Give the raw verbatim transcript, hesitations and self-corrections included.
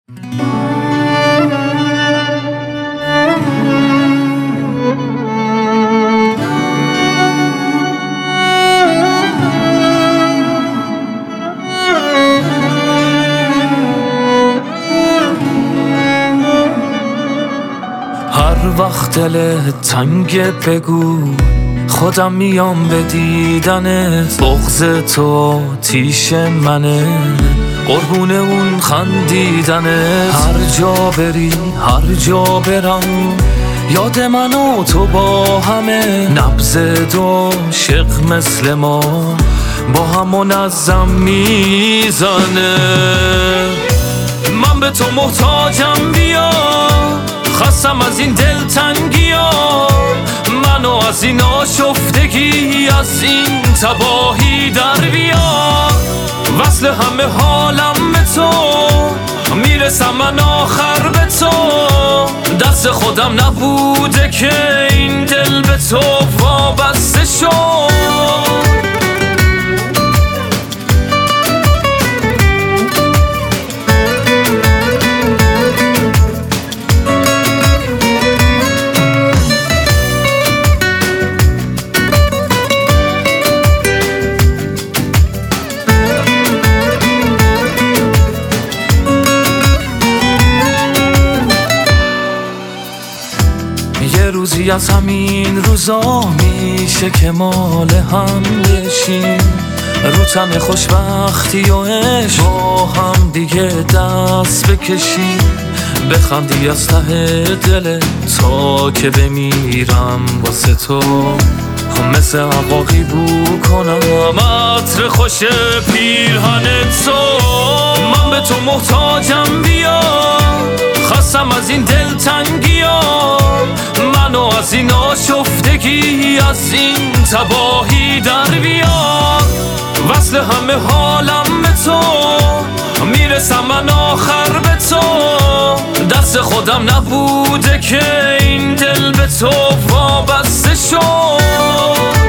هر وقت دلت تنگه بگو خودم میام به دیدنت، بغض تو تیش منه قربون اون خندیدنت. هر جا بری هر جا برم یاد من و تو با همه، نبض دو عاشق مثل ما با هم منظم میزنه. من به تو محتاجم بیا، خستم از این دلتنگی ها، منو از این آشفتگی از این تباهی در بیا. وصل همه حالم به تو میرسم من آخر به تو، دست خودم نبوده که این دل به تو وابسته شد. یه روزی از همین روزا میشه که مال هم بشیم، رو تن خوشبختی و عشق با هم دیگه دست بکشیم، بخندی از ته دل تا که بمیرم واسه تو. مثل عواقی بو کنم عطر خوش پیرهن تو. من به تو محتاجم بیا، خستم از این دلتنگی ها، منو از این آشفتگی از این تباهی در بیا. وصل همه حالم به تو میرسم من آخر به تو، دست خودم نبوده که این دل به تو وابسته شد.